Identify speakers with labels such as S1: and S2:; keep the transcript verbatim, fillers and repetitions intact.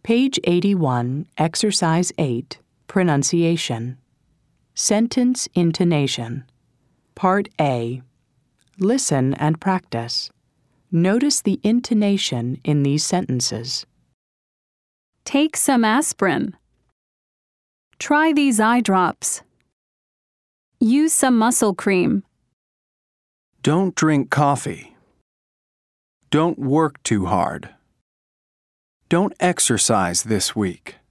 S1: Page eighty-one, Exercise eight, Pronunciation. Sentence Intonation. Part A. Listen and practice. Notice the intonation in these sentences.
S2: Take some aspirin. Try these eye drops. Use some muscle cream.
S3: Don't drink coffee. Don't work too hard. Don't exercise this week.